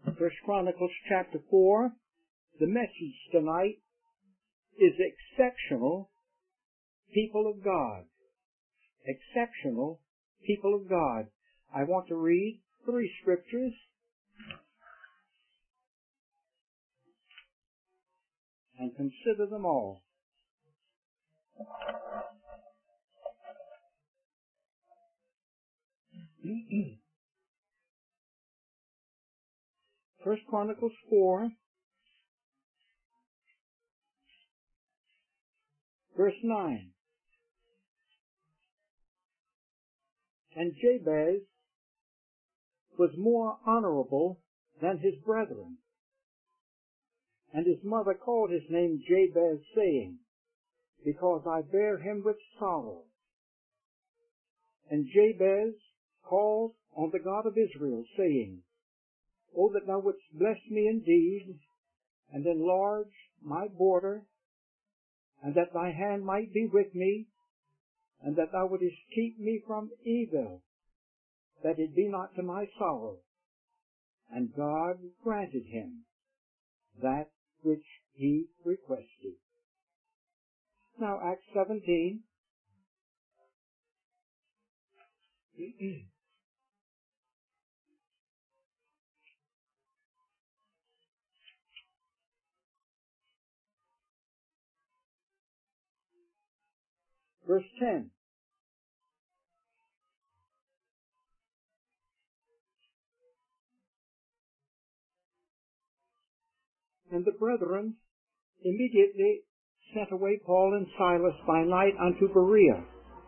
First Chronicles chapter 4. The message tonight is exceptional people of God. Exceptional people of God. I want to read 3 scriptures. And consider them all. First Chronicles 4, verse 9. And Jabez was more honorable than his brethren. And his mother called his name Jabez, saying, Because I bear him with sorrow. And Jabez called on the God of Israel, saying, O that thou wouldst bless me indeed, and enlarge my border, and that thy hand might be with me, and that thou wouldest keep me from evil, that it be not to my sorrow. And God granted him that which he requested. Now Acts 17. Verse 10. And the brethren immediately sent away Paul and Silas by night unto Berea,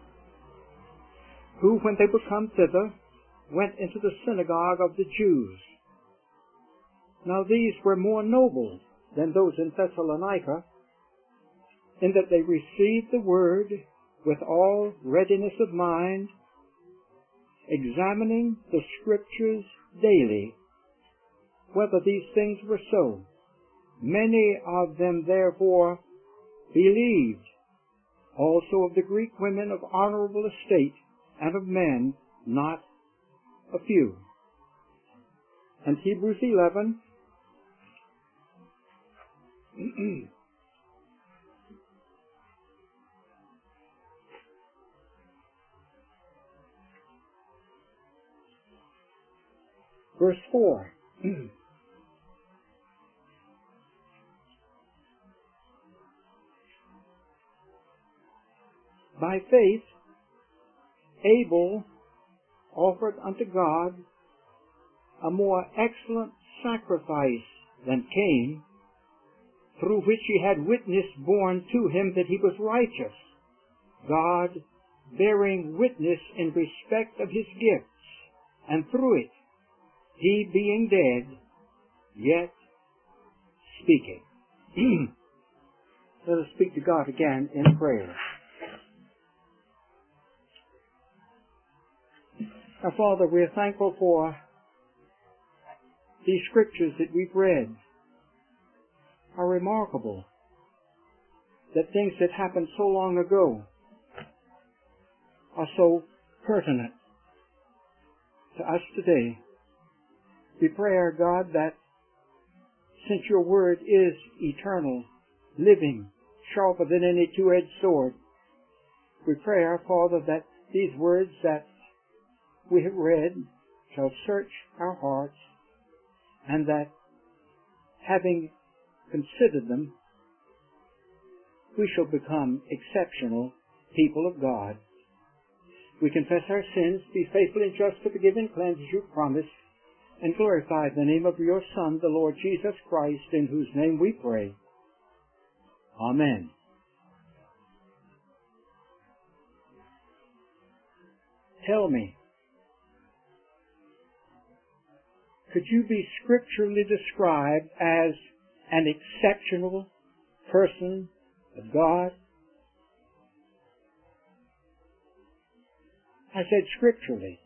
who, when they were come thither, went into the synagogue of the Jews. Now these were more noble than those in Thessalonica, in that they received the word with all readiness of mind, examining the Scriptures daily, whether these things were so. Many of them therefore believed, also of the Greek women of honorable estate, and of men not a few. And Hebrews 11, verse 4. By faith Abel offered unto God a more excellent sacrifice than Cain, through which he had witness borne to him that he was righteous, God bearing witness in respect of his gifts, and through it, he being dead, yet speaking. Let us speak to God again in prayer. Now, Father, we are thankful for these scriptures that we've read. Are remarkable. That things that happened so long ago are so pertinent to us today. We pray, our God, that since your word is eternal, living, sharper than any two-edged sword, we pray, our Father, that these words that we have read shall search our hearts, and that, having considered them, we shall become exceptional people of God. We confess our sins, be faithful and just to forgive and cleanse as you promised, and glorify the name of your Son, the Lord Jesus Christ, in whose name we pray. Amen. Tell me, could you be scripturally described as an exceptional person of God? I said scripturally.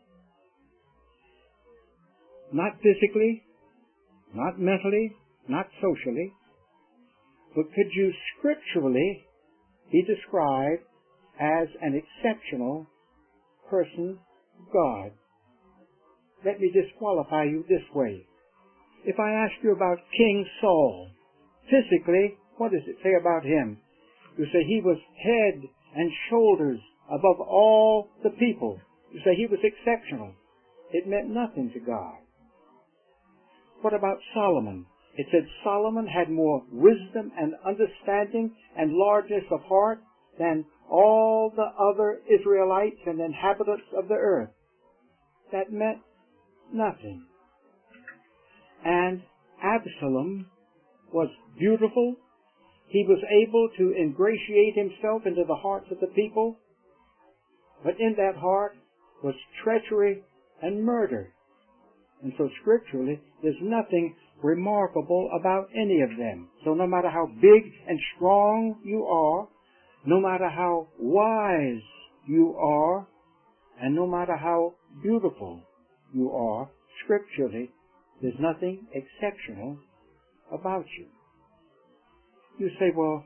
Not physically, not mentally, not socially, but could you scripturally be described as an exceptional person of God? Let me disqualify you this way. If I ask you about King Saul, physically, what does it say about him? You say he was head and shoulders above all the people. You say he was exceptional. It meant nothing to God. What about Solomon? It said Solomon had more wisdom and understanding and largeness of heart than all the other Israelites and inhabitants of the earth. That meant nothing. And Absalom was beautiful. He was able to ingratiate himself into the hearts of the people. But in that heart was treachery and murder. And so scripturally, there's nothing remarkable about any of them. So no matter how big and strong you are, no matter how wise you are, and no matter how beautiful you are, scripturally, there's nothing exceptional about you. You say, well,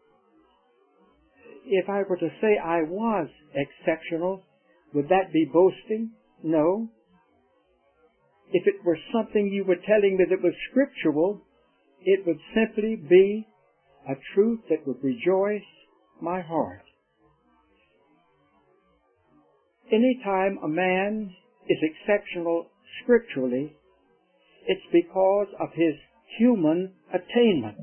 if I were to say I was exceptional, would that be boasting? No. If it were something you were telling me that was scriptural, it would simply be a truth that would rejoice my heart. Anytime a man is exceptional scripturally, it's because of his human attainment.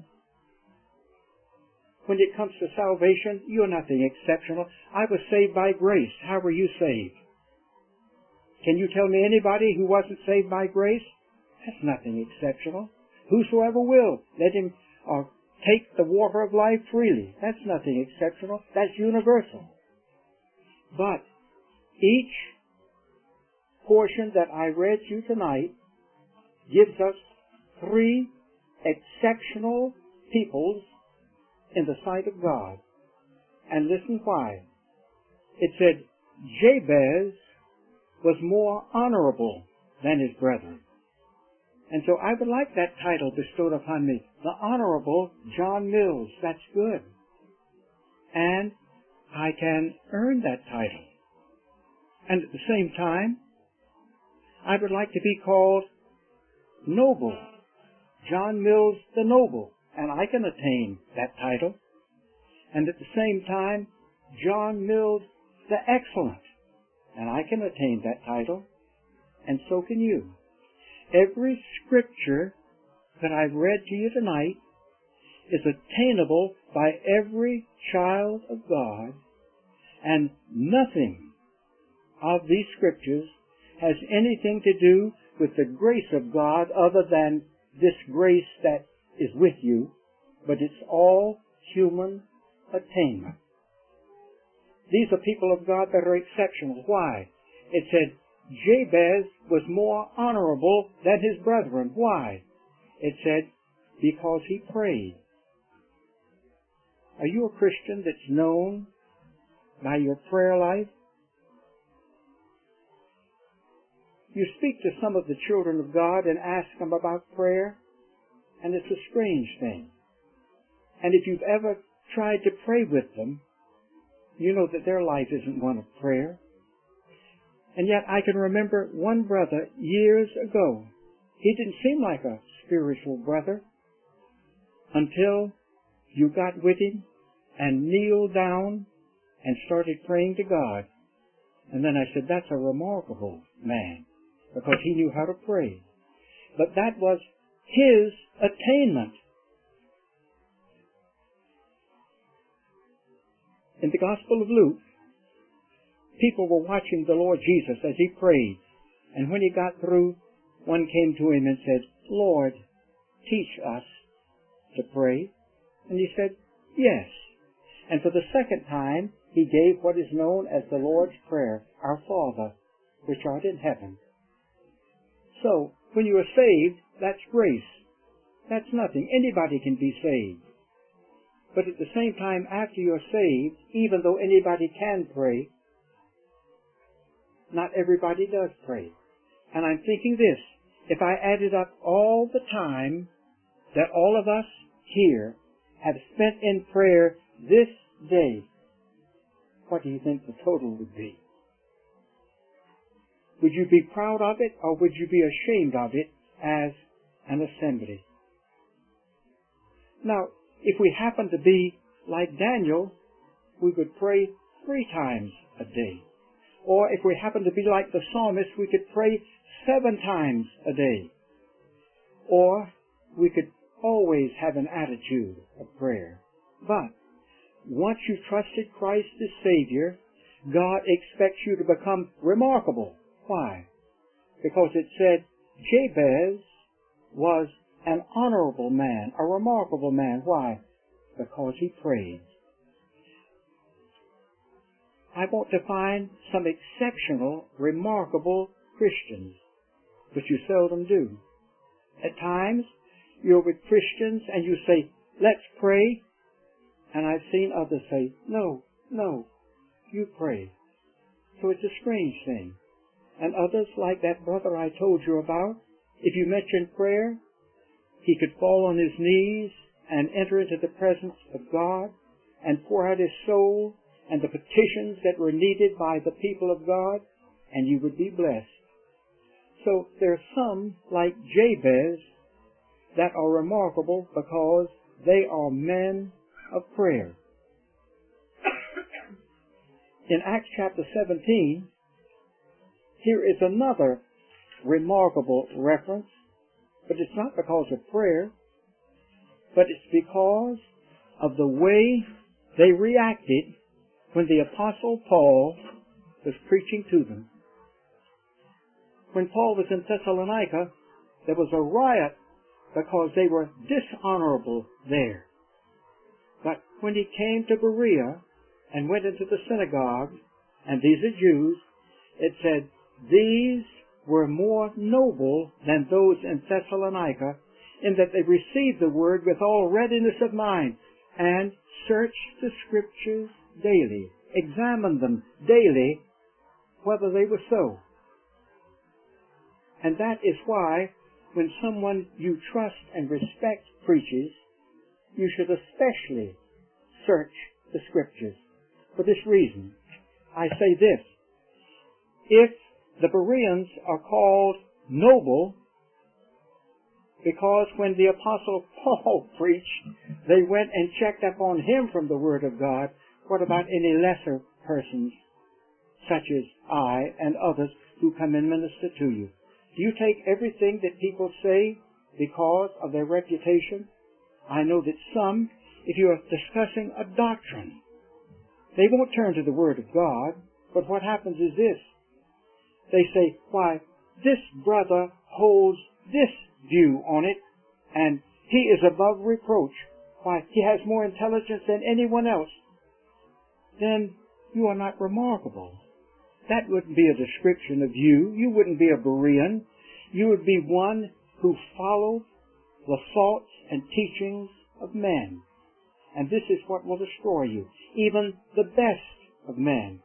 When it comes to salvation, you're nothing exceptional. I was saved by grace. How were you saved? Can you tell me anybody who wasn't saved by grace? That's nothing exceptional. Whosoever will, let him take the water of life freely. That's nothing exceptional. That's universal. But each portion that I read to you tonight gives us three exceptional peoples in the sight of God. And listen why. It said, Jabez was more honorable than his brethren. And so I would like that title bestowed upon me. The Honorable John Mills. That's good. And I can earn that title. And at the same time, I would like to be called Noble. John Mills the Noble. And I can attain that title. And at the same time, John Mills the Excellent. And I can attain that title. And so can you. Every scripture that I've read to you tonight is attainable by every child of God, and nothing of these scriptures has anything to do with the grace of God other than this grace that is with you, but it's all human attainment. These are people of God that are exceptional. Why? It said, Jabez was more honorable than his brethren. Why? It said, because he prayed. Are you a Christian that's known by your prayer life? You speak to some of the children of God and ask them about prayer, and it's a strange thing. And if you've ever tried to pray with them, you know that their life isn't one of prayer. And yet I can remember one brother years ago. He didn't seem like a spiritual brother until you got with him and kneeled down and started praying to God. And then I said, that's a remarkable man, because he knew how to pray. But that was his attainment. In the Gospel of Luke, people were watching the Lord Jesus as he prayed. And when he got through, one came to him and said, Lord, teach us to pray. And he said, yes. And for the second time, he gave what is known as the Lord's Prayer, Our Father, which art in heaven. So, when you are saved, that's grace. That's nothing. Anybody can be saved. But at the same time, after you're saved, even though anybody can pray, not everybody does pray. And I'm thinking this, if I added up all the time that all of us here have spent in prayer this day, what do you think the total would be? Would you be proud of it, or would you be ashamed of it as an assembly. Now, if we happen to be like Daniel, we could pray 3 times a day. Or if we happen to be like the psalmist, we could pray 7 times a day. Or we could always have an attitude of prayer. But once you've trusted Christ as Savior, God expects you to become remarkable. Why? Because it said Jabez was an honorable man, a remarkable man. Why? Because he prayed. I want to find some exceptional, remarkable Christians, but you seldom do. At times, you're with Christians and you say, let's pray. And I've seen others say, no, you pray. So it's a strange thing. And others, like that brother I told you about, if you mention prayer, he could fall on his knees and enter into the presence of God and pour out his soul and the petitions that were needed by the people of God, and you would be blessed. So there are some, like Jabez, that are remarkable because they are men of prayer. In Acts chapter 17, here is another remarkable reference, but it's not because of prayer, but it's because of the way they reacted when the Apostle Paul was preaching to them. When Paul was in Thessalonica, there was a riot because they were dishonorable there. But when he came to Berea and went into the synagogue, and these are Jews, it said, these were more noble than those in Thessalonica, in that they received the word with all readiness of mind, and searched the Scriptures daily, examined them daily, whether they were so. And that is why, when someone you trust and respect preaches, you should especially search the Scriptures. For this reason, I say this: if the Bereans are called noble because when the Apostle Paul preached, they went and checked up on him from the Word of God, what about any lesser persons, such as I and others who come and minister to you? Do you take everything that people say because of their reputation? I know that some, if you are discussing a doctrine, they won't turn to the Word of God, but what happens is this. They say, why, this brother holds this view on it, and he is above reproach. Why, he has more intelligence than anyone else. Then you are not remarkable. That wouldn't be a description of you. You wouldn't be a Berean. You would be one who followed the thoughts and teachings of men. And this is what will destroy you, even the best of men.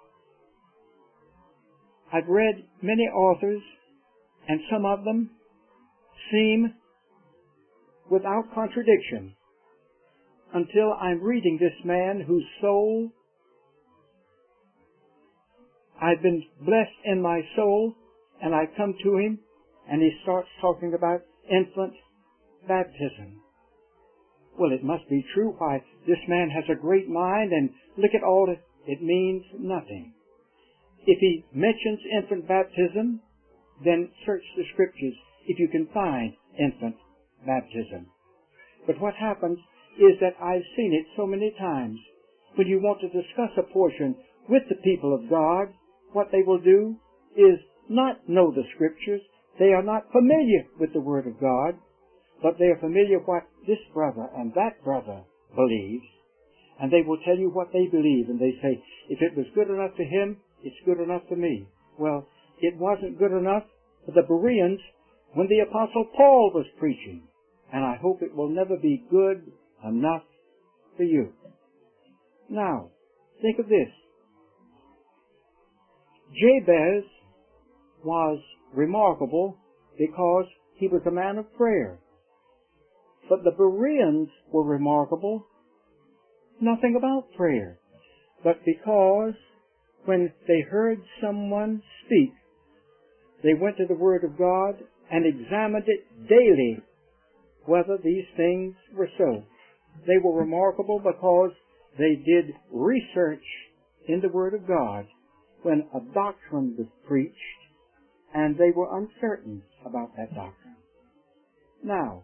I've read many authors, and some of them seem without contradiction until I'm reading this man whose soul, I've been blessed in my soul, and I come to him, and he starts talking about infant baptism. Well, it must be true. Why, this man has a great mind, and look at all it. It means nothing. If he mentions infant baptism, then search the Scriptures if you can find infant baptism. But what happens is that I've seen it so many times. When you want to discuss a portion with the people of God, what they will do is not know the Scriptures. They are not familiar with the Word of God, but they are familiar with what this brother and that brother believes. And they will tell you what they believe. And they say, if it was good enough for him, it's good enough for me. Well, it wasn't good enough for the Bereans when the Apostle Paul was preaching. And I hope it will never be good enough for you. Now, think of this. Jabez was remarkable because he was a man of prayer. But the Bereans were remarkable, nothing about prayer, but because when they heard someone speak, they went to the Word of God and examined it daily whether these things were so. They were remarkable because they did research in the Word of God when a doctrine was preached, and they were uncertain about that doctrine. Now,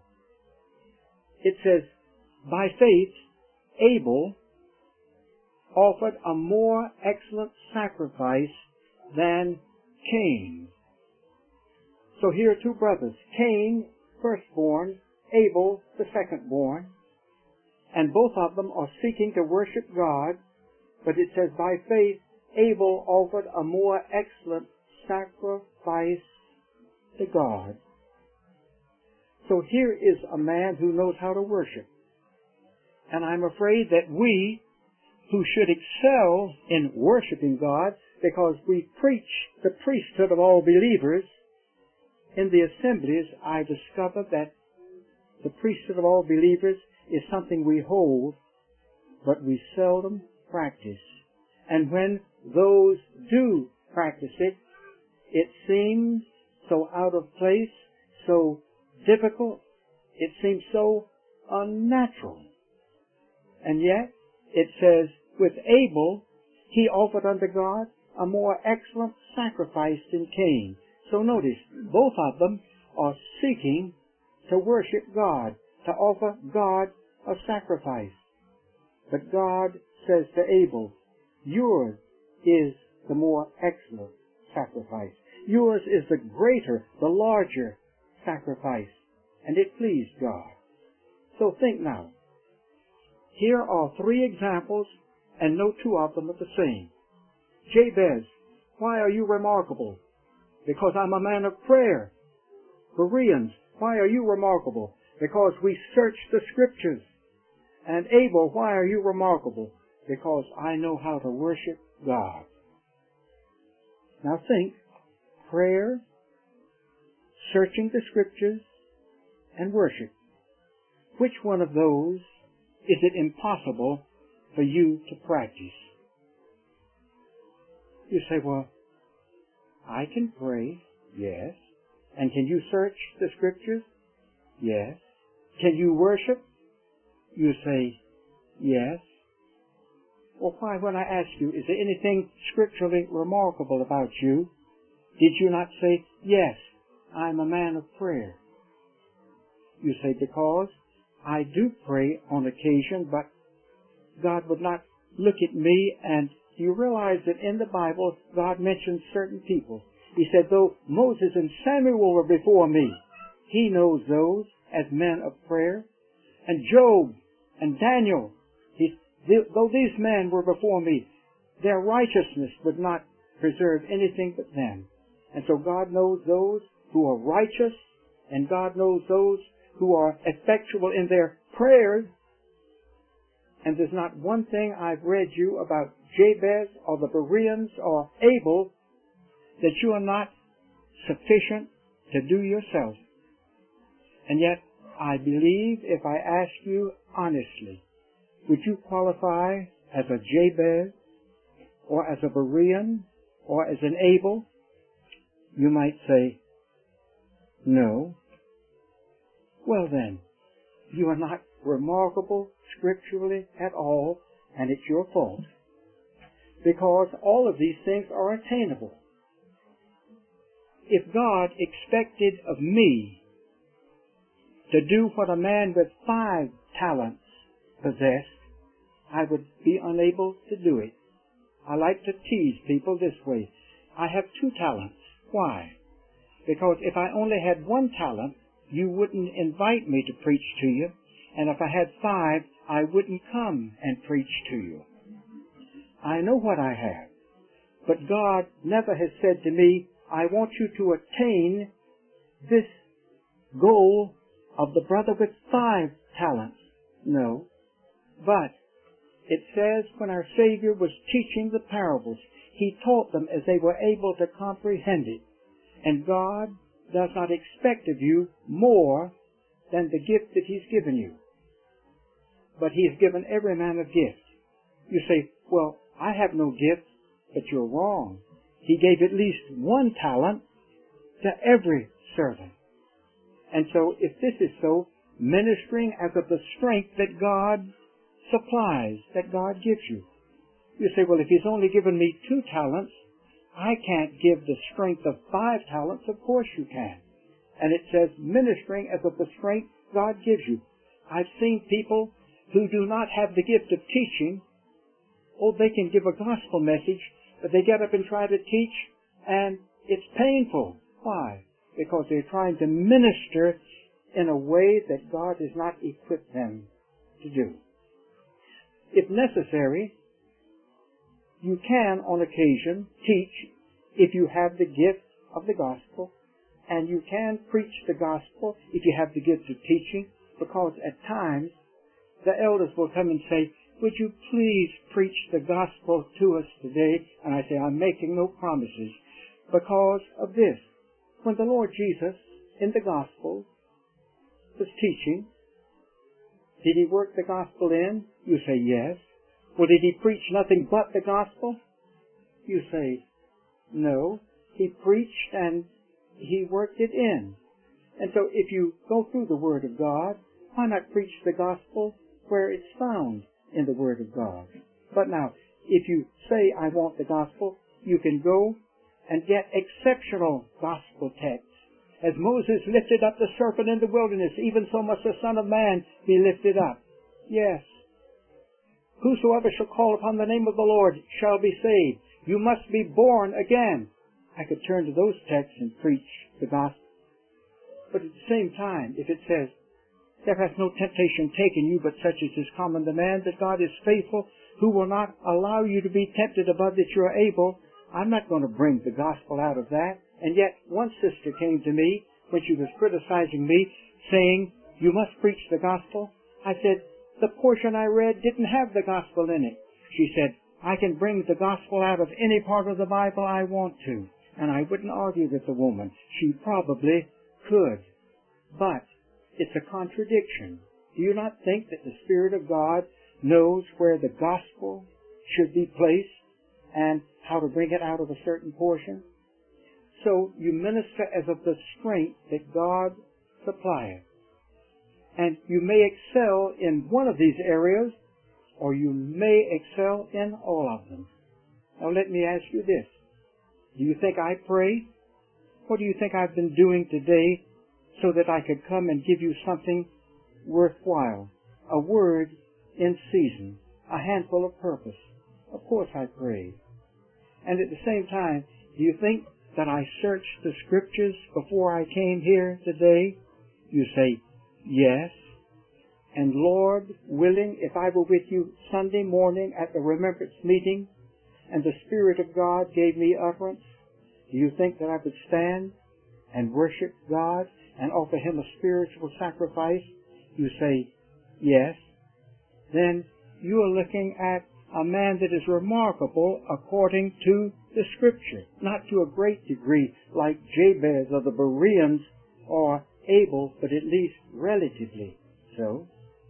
it says, by faith, Abel offered a more excellent sacrifice than Cain. So here are two brothers, Cain, firstborn, Abel, the secondborn, and both of them are seeking to worship God, but it says by faith, Abel offered a more excellent sacrifice to God. So here is a man who knows how to worship. And I'm afraid that we, who should excel in worshiping God, because we preach the priesthood of all believers, in the assemblies I discover that the priesthood of all believers is something we hold, but we seldom practice. And when those do practice it, it seems so out of place, so difficult, it seems so unnatural. And yet, it says, with Abel, he offered unto God a more excellent sacrifice than Cain. So notice, both of them are seeking to worship God, to offer God a sacrifice. But God says to Abel, yours is the more excellent sacrifice. Yours is the greater, the larger sacrifice. And it pleased God. So think now. Here are three examples, and no two of them are the same. Jabez, why are you remarkable? Because I'm a man of prayer. Bereans, why are you remarkable? Because we search the Scriptures. And Abel, why are you remarkable? Because I know how to worship God. Now think, prayer, searching the Scriptures, and worship. Which one of those is it impossible for you to practice? You say, well, I can pray, yes. And can you search the Scriptures? Yes. Can you worship? You say, yes. Well, why, when I ask you, is there anything scripturally remarkable about you, did you not say, yes, I'm a man of prayer? You say, because I do pray on occasion, but God would not look at me. And you realize that in the Bible, God mentions certain people. He said, though Moses and Samuel were before me, He knows those as men of prayer. And Job and Daniel, though these men were before me, their righteousness would not preserve anything but them. And so God knows those who are righteous, and God knows those who are effectual in their prayers. And there's not one thing I've read you about Jabez or the Bereans or Abel that you are not sufficient to do yourself. And yet, I believe if I ask you honestly, would you qualify as a Jabez or as a Berean or as an Abel? You might say, no. Well then, you are not remarkable scripturally at all, and it's your fault. Because all of these things are attainable. If God expected of me to do what a man with 5 talents possessed, I would be unable to do it. I like to tease people this way. I have 2 talents. Why? Because if I only had 1 talent, you wouldn't invite me to preach to you. And if I had 5, I wouldn't come and preach to you. I know what I have. But God never has said to me, I want you to attain this goal of the brother with 5 talents. No. But it says when our Savior was teaching the parables, He taught them as they were able to comprehend it. And God does not expect of you more than the gift that He's given you. But He has given every man a gift. You say, well, I have no gift, but you're wrong. He gave at least 1 talent to every servant. And so if this is so, ministering as of the strength that God supplies, that God gives you. You say, well, if He's only given me 2 talents, I can't give the strength of 5 talents. Of course you can. And it says, ministering as of the strength God gives you. I've seen people who do not have the gift of teaching. Oh, they can give a gospel message, but they get up and try to teach, and it's painful. Why? Because they're trying to minister in a way that God has not equipped them to do. If necessary, you can, on occasion, teach if you have the gift of the gospel, and you can preach the gospel if you have the gift of teaching, because at times the elders will come and say, would you please preach the gospel to us today? And I say, I'm making no promises because of this. When the Lord Jesus in the gospel was teaching, did He work the gospel in? You say yes. Well, did He preach nothing but the gospel? You say no. He preached and He worked it in. And so if you go through the Word of God, why not preach the gospel where it's found in the Word of God? But now, if you say, I want the gospel, you can go and get exceptional gospel texts. As Moses lifted up the serpent in the wilderness, even so must the Son of Man be lifted up. Yes. Whosoever shall call upon the name of the Lord shall be saved. You must be born again. I could turn to those texts and preach the gospel. But at the same time, if it says, there hath no temptation taken you, but such as is common to man, that God is faithful, who will not allow you to be tempted above that you are able, I'm not going to bring the gospel out of that. And yet, one sister came to me when she was criticizing me, saying, you must preach the gospel. I said, the portion I read didn't have the gospel in it. She said, I can bring the gospel out of any part of the Bible I want to. And I wouldn't argue with the woman. She probably could. But it's a contradiction. Do you not think that the Spirit of God knows where the gospel should be placed and how to bring it out of a certain portion? So you minister as of the strength that God supplieth. And you may excel in one of these areas, or you may excel in all of them. Now let me ask you this. Do you think I pray? What do you think I've been doing today so that I could come and give you something worthwhile? A word in season. A handful of purpose. Of course I pray. And at the same time, do you think that I searched the Scriptures before I came here today? You say, yes. And Lord willing, if I were with you Sunday morning at the remembrance meeting, and the Spirit of God gave me utterance, do you think that I would stand and worship God and offer Him a spiritual sacrifice? You say, yes. Then you are looking at a man that is remarkable according to the Scripture, not to a great degree like Jabez or the Bereans or Abel, but at least relatively so.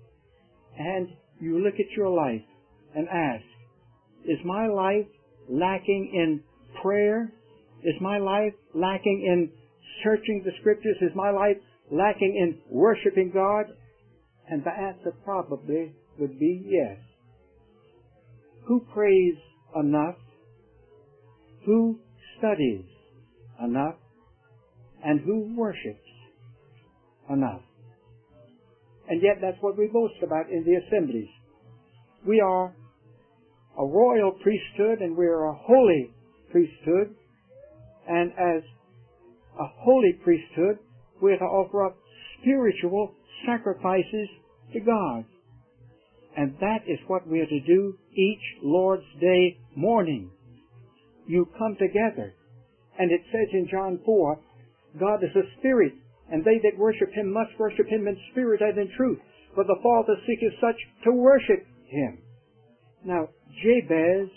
And you look at your life and ask, is my life lacking in prayer? Is my life lacking in searching the Scriptures? Is my life lacking in worshiping God? And the answer probably would be yes. Who prays enough? Who studies enough? And who worships enough? And yet that's what we boast about in the assemblies. We are a royal priesthood and we are a holy priesthood. And as a holy priesthood, we are to offer up spiritual sacrifices to God. And that is what we are to do each Lord's Day morning. You come together. And it says in John 4, God is a spirit, and they that worship Him must worship Him in spirit and in truth. For the Father seeketh such to worship Him. Now, Jabez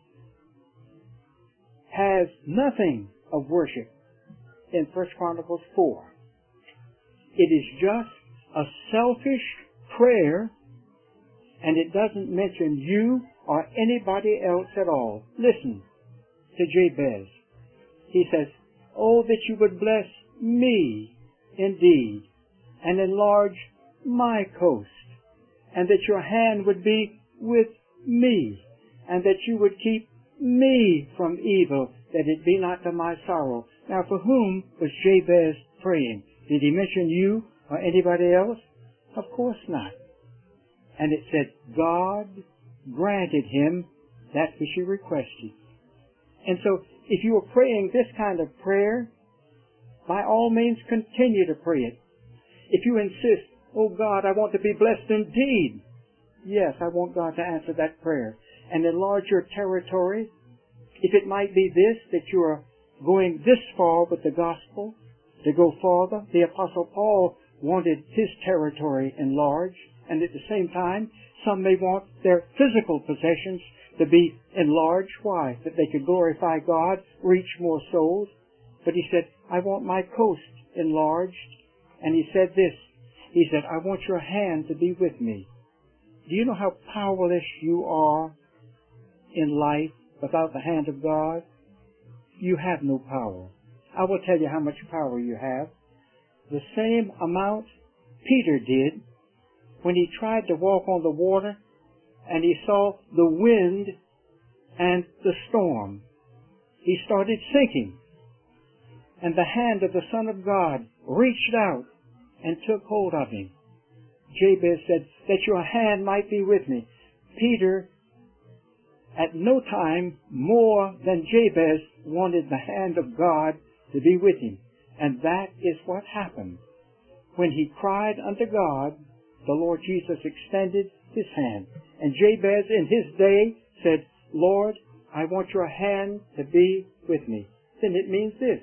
has nothing of worship in 1 Chronicles 4. It is just a selfish prayer, and it doesn't mention you or anybody else at all. Listen to Jabez. He says, oh, that you would bless me indeed, and enlarge my coast, and that your hand would be with me, and that you would keep me from evil, that it be not to my sorrow. Now, for whom was Jabez praying? Did he mention you or anybody else? Of course not. And it said, God granted him that which he requested. And so, if you are praying this kind of prayer, by all means continue to pray it. If you insist, oh God, I want to be blessed indeed, yes, I want God to answer that prayer and enlarge your territory. If it might be this, that you are going this far with the gospel, to go farther. The Apostle Paul wanted his territory enlarged, and at the same time, some may want their physical possessions to be enlarged. Why? That they could glorify God, reach more souls. But he said, I want my coast enlarged. And he said this. He said, I want your hand to be with me. Do you know how powerless you are in life without the hand of God? You have no power. I will tell you how much power you have. The same amount Peter did when he tried to walk on the water and he saw the wind and the storm. He started sinking. And the hand of the Son of God reached out and took hold of him. Jabez said, that your hand might be with me. Peter, at no time more than Jabez, wanted the hand of God to be with him. And that is what happened. When he cried unto God, the Lord Jesus extended his hand. And Jabez in his day said, Lord, I want your hand to be with me. Then it means this.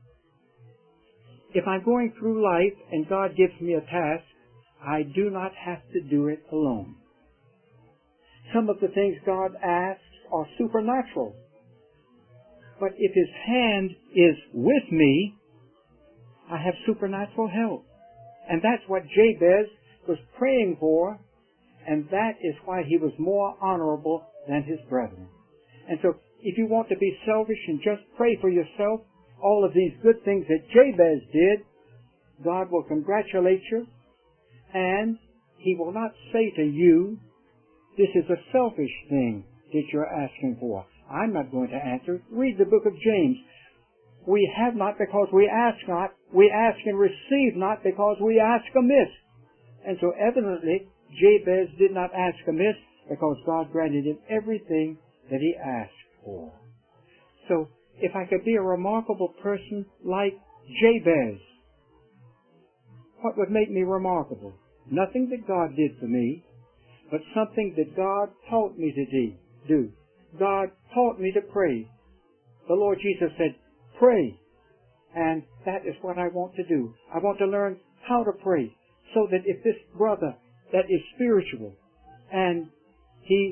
If I'm going through life and God gives me a task, I do not have to do it alone. Some of the things God asks are supernatural. But if His hand is with me, I have supernatural help. And that's what Jabez was praying for, and that is why he was more honorable than his brethren. And so, if you want to be selfish and just pray for yourself, all of these good things that Jabez did, God will congratulate you, and He will not say to you, this is a selfish thing that you're asking for. I'm not going to answer. Read the book of James. We have not because we ask not. We ask and receive not because we ask amiss. And so evidently, Jabez did not ask amiss because God granted him everything that he asked for. So, if I could be a remarkable person like Jabez, what would make me remarkable? Nothing that God did for me, but something that God taught me to do. God taught me to pray. The Lord Jesus said, pray. And that is what I want to do. I want to learn how to pray so that if this brother that is spiritual and he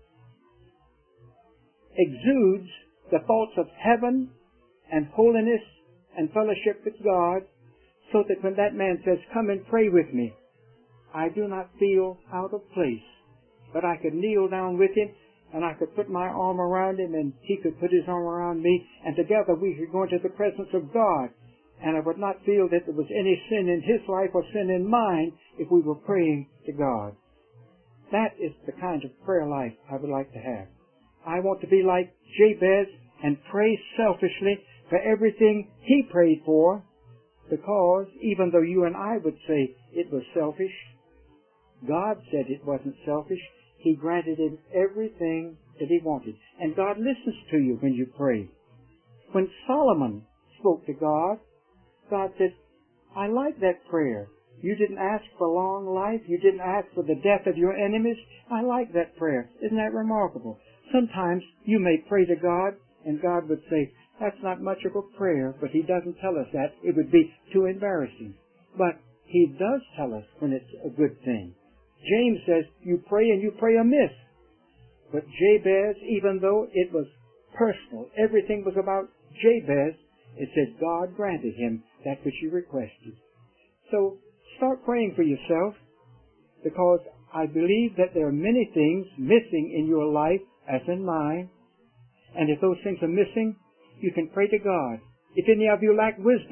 exudes the thoughts of heaven and holiness and fellowship with God, so that when that man says, come and pray with me, I do not feel out of place, but I could kneel down with him and I could put my arm around him and he could put his arm around me, and together we could go into the presence of God, and I would not feel that there was any sin in his life or sin in mine if we were praying to God. That is the kind of prayer life I would like to have. I want to be like Jabez and pray selfishly for everything he prayed for, because even though you and I would say it was selfish, God said it wasn't selfish. He granted him everything that he wanted. And God listens to you when you pray. When Solomon spoke to God, God said, I like that prayer. You didn't ask for long life. You didn't ask for the death of your enemies. I like that prayer. Isn't that remarkable? Sometimes you may pray to God, and God would say, that's not much of a prayer, but He doesn't tell us that. It would be too embarrassing. But He does tell us when it's a good thing. James says, you pray and you pray amiss. But Jabez, even though it was personal, everything was about Jabez, it said God granted him that which he requested. So, start praying for yourself, because I believe that there are many things missing in your life, as in mine. And if those things are missing, you can pray to God. If any of you lack wisdom,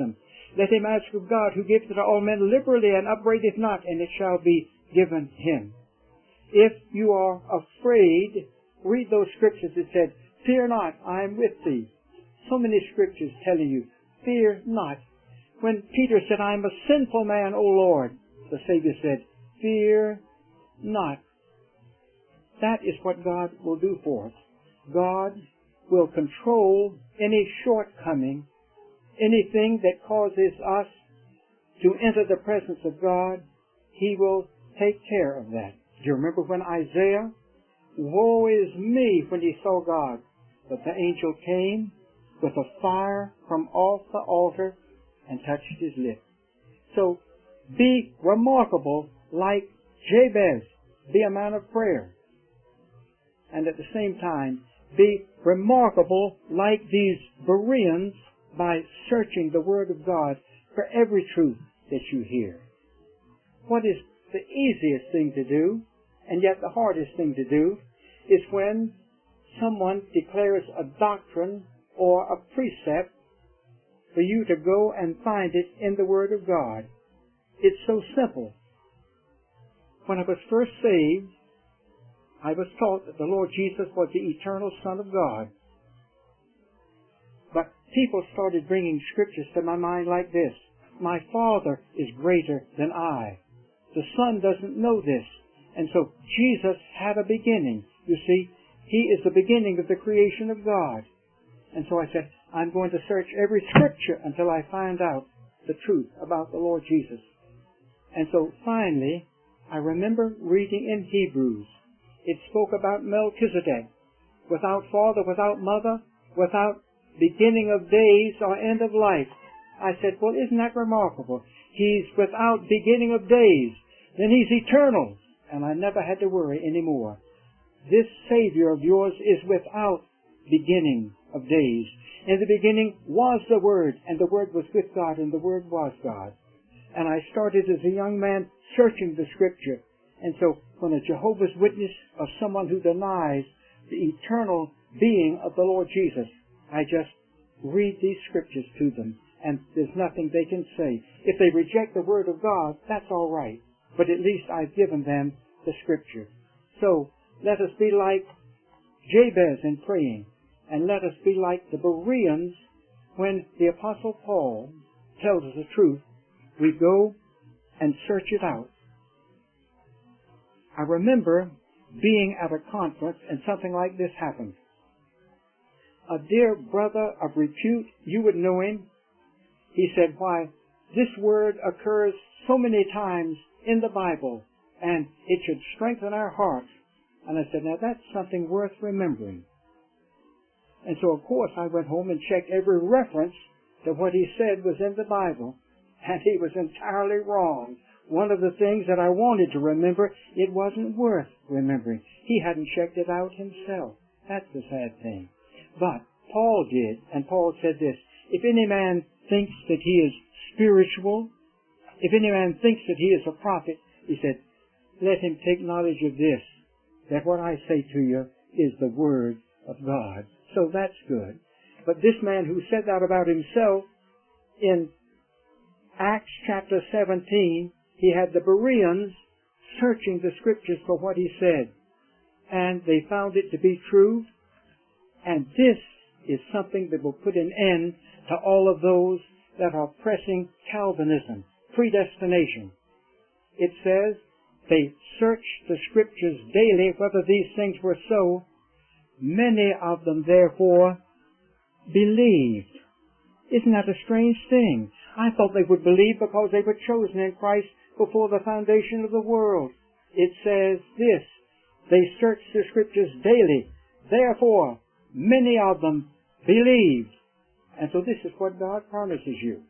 Let him ask of God, who gives to all men liberally and upbraideth not, and it shall be given him. If you are afraid, read those scriptures that said, fear not, I am with thee. So many scriptures telling you, fear not. When Peter said, I am a sinful man, O Lord, the Savior said, fear not. That is what God will do for us. God will control any shortcoming, anything that causes us to enter the presence of God. He will take care of that. Do you remember when Isaiah, woe is me, when he saw God, but the angel came with a fire from off the altar and touched his lips. So be remarkable like Jabez. Be a man of prayer. And at the same time, be remarkable like these Bereans by searching the Word of God for every truth that you hear. What is the easiest thing to do, and yet the hardest thing to do, is when someone declares a doctrine or a precept for you to go and find it in the Word of God. It's so simple. When I was first saved, I was taught that the Lord Jesus was the eternal Son of God. But people started bringing scriptures to my mind like this. My Father is greater than I. The Son doesn't know this. And so Jesus had a beginning. You see, He is the beginning of the creation of God. And so I said, I'm going to search every scripture until I find out the truth about the Lord Jesus. And so finally, I remember reading in Hebrews. It spoke about Melchizedek, without father, without mother, without beginning of days or end of life. I said, well, isn't that remarkable? He's without beginning of days. Then He's eternal. And I never had to worry anymore. This Savior of yours is without beginning of days. In the beginning was the Word, and the Word was with God, and the Word was God. And I started as a young man searching the Scripture. And so when a Jehovah's Witness or someone who denies the eternal being of the Lord Jesus, I just read these Scriptures to them, and there's nothing they can say. If they reject the Word of God, that's all right. But at least I've given them the Scripture. So let us be like Jabez in praying, and let us be like the Bereans when the Apostle Paul tells us the truth. We go and search it out. I remember being at a conference and something like this happened. A dear brother of repute, you would know him. He said, why, this word occurs so many times in the Bible, and it should strengthen our hearts. And I said, now that's something worth remembering. And so, of course, I went home and checked every reference to what he said was in the Bible, and he was entirely wrong. One of the things that I wanted to remember, it wasn't worth remembering. He hadn't checked it out himself. That's the sad thing. But Paul did, and Paul said this, if any man thinks that he is spiritual, if any man thinks that he is a prophet, he said, let him take knowledge of this, that what I say to you is the Word of God. So that's good. But this man who said that about himself, in Acts chapter 17, he had the Bereans searching the Scriptures for what he said. And they found it to be true. And this is something that will put an end to all of those that are pressing Calvinism, predestination. It says they searched the Scriptures daily whether these things were so. Many of them, therefore, believed. Isn't that a strange thing? I thought they would believe because they were chosen in Christ before the foundation of the world. It says this, they searched the Scriptures daily. Therefore, many of them believed. And so this is what God promises you.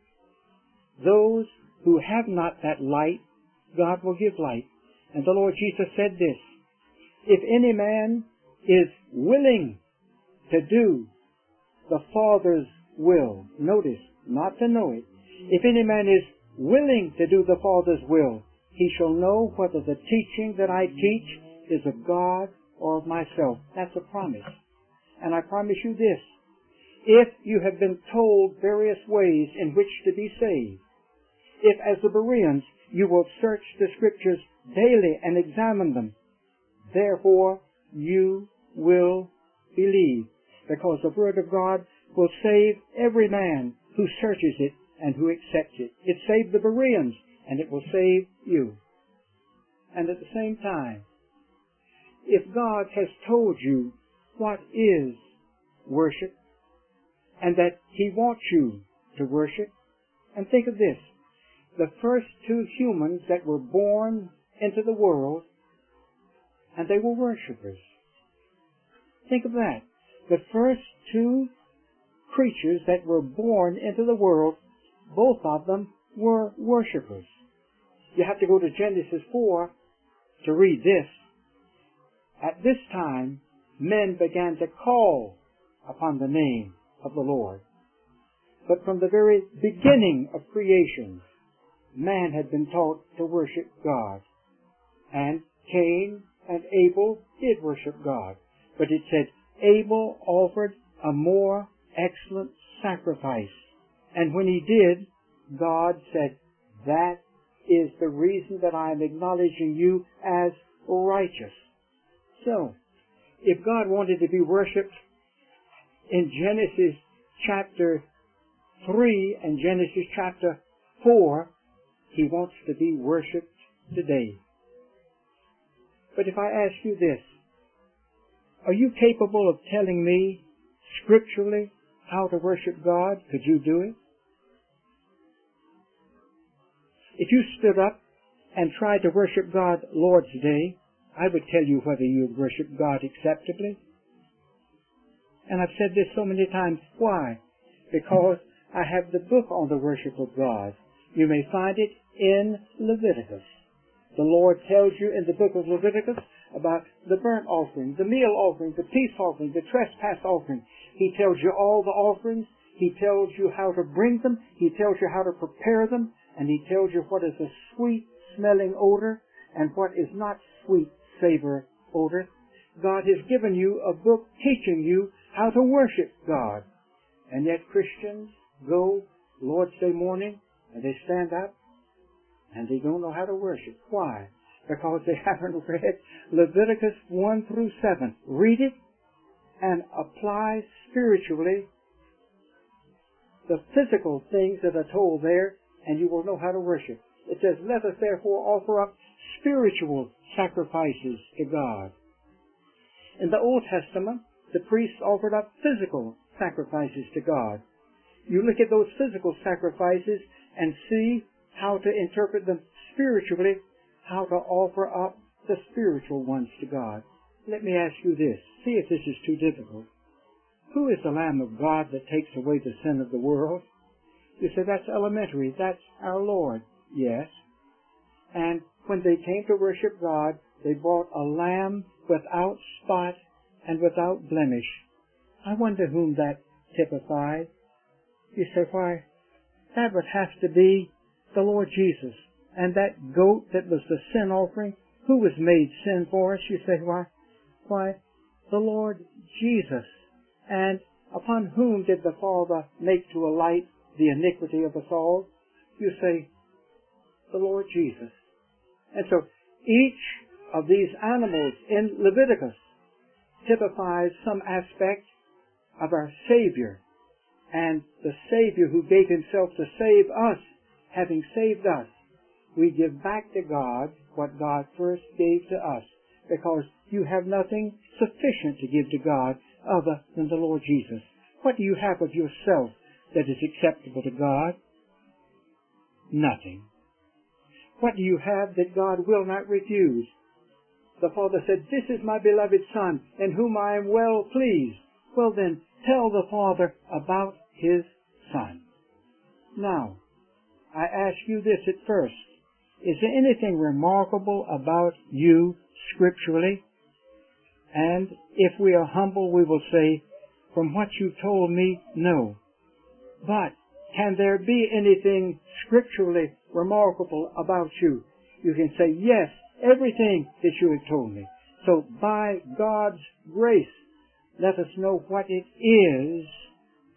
Those who have not that light, God will give light. And the Lord Jesus said this, if any man is willing to do the Father's will, notice, not to know it, if any man is willing to do the Father's will, he shall know whether the teaching that I teach is of God or of myself. That's a promise. And I promise you this, if you have been told various ways in which to be saved, if, as the Bereans, you will search the Scriptures daily and examine them, therefore you will believe, because the Word of God will save every man who searches it and who accepts it. It saved the Bereans, and it will save you. And at the same time, if God has told you what is worship, and that He wants you to worship, and think of this, the first two humans that were born into the world, and they were worshipers. Think of that. The first two creatures that were born into the world, both of them were worshipers. You have to go to Genesis 4 to read this. At this time, men began to call upon the name of the Lord. But from the very beginning of creation, man had been taught to worship God. And Cain and Abel did worship God. But it said, Abel offered a more excellent sacrifice. And when he did, God said, that is the reason that I am acknowledging you as righteous. So, if God wanted to be worshipped in Genesis chapter 3 and Genesis chapter 4, He wants to be worshipped today. But if I ask you this, are you capable of telling me scripturally how to worship God? Could you do it? If you stood up and tried to worship God Lord's Day, I would tell you whether you would worship God acceptably. And I've said this so many times. Why? Because I have the book on the worship of God. You may find it in Leviticus. The Lord tells you in the book of Leviticus about the burnt offering, the meal offering, the peace offering, the trespass offering. He tells you all the offerings. He tells you how to bring them. He tells you how to prepare them. And He tells you what is a sweet-smelling odor and what is not sweet savor odor. God has given you a book teaching you how to worship God. And yet Christians go Lord's Day morning and they stand up and they don't know how to worship. Why? Because they haven't read Leviticus 1 through 7. Read it and apply spiritually the physical things that are told there, and you will know how to worship. It says, let us therefore offer up spiritual sacrifices to God. In the Old Testament, the priests offered up physical sacrifices to God. You look at those physical sacrifices and see how to interpret them spiritually, how to offer up the spiritual ones to God. Let me ask you this. See if this is too difficult. Who is the Lamb of God that takes away the sin of the world? You say, that's elementary. That's our Lord. Yes. And when they came to worship God, they brought a lamb without spot and without blemish. I wonder whom that typified. You say, why, that would have to be the Lord Jesus. And that goat that was the sin offering, who was made sin for us? You say, why, the Lord Jesus. And upon whom did the Father make to alight the iniquity of us all? You say, the Lord Jesus. And so each of these animals in Leviticus typifies some aspect of our Savior. And the Savior who gave Himself to save us, having saved us, we give back to God what God first gave to us, because you have nothing sufficient to give to God other than the Lord Jesus. What do you have of yourself that is acceptable to God? Nothing. What do you have that God will not refuse? The Father said, this is my beloved Son, in whom I am well pleased. Well then, tell the Father about His Son. Now, I ask you this at first. Is there anything remarkable about you scripturally? And if we are humble, we will say, from what you told me, no. But can there be anything scripturally remarkable about you? You can say, yes, everything that you have told me. So by God's grace, let us know what it is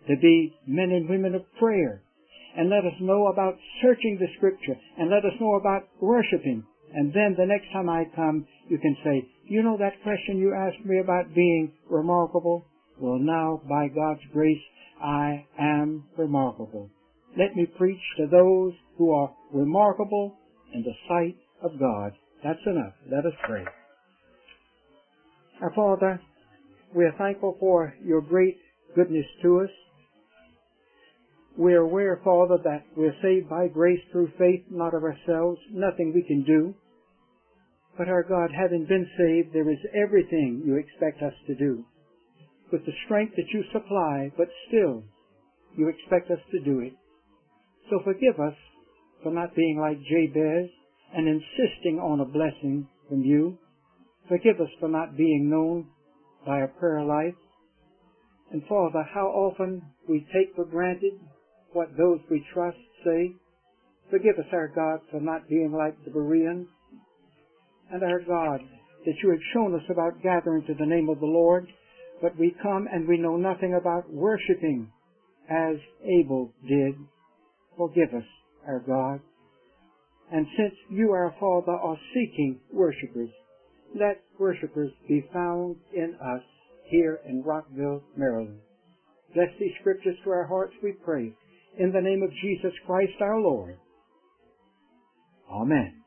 to be men and women of prayer. And let us know about searching the Scripture. And let us know about worshiping. And then the next time I come, you can say, you know that question you asked me about being remarkable? Well, now, by God's grace, I am remarkable. Let me preach to those who are remarkable in the sight of God. That's enough. Let us pray. Our Father, we are thankful for your great goodness to us. We are aware, Father, that we are saved by grace through faith, not of ourselves, nothing we can do. But our God, having been saved, there is everything you expect us to do. With the strength that you supply, but still, you expect us to do it. So forgive us for not being like Jabez and insisting on a blessing from you. Forgive us for not being known by a prayer life. And Father, how often we take for granted what those we trust say. Forgive us, our God, for not being like the Bereans. And our God, that you have shown us about gathering to the name of the Lord, but we come and we know nothing about worshiping as Abel did. Forgive us, our God. And since you, our Father, are seeking worshipers, let worshipers be found in us here in Rockville, Maryland. Bless these scriptures to our hearts, we pray, in the name of Jesus Christ our Lord. Amen.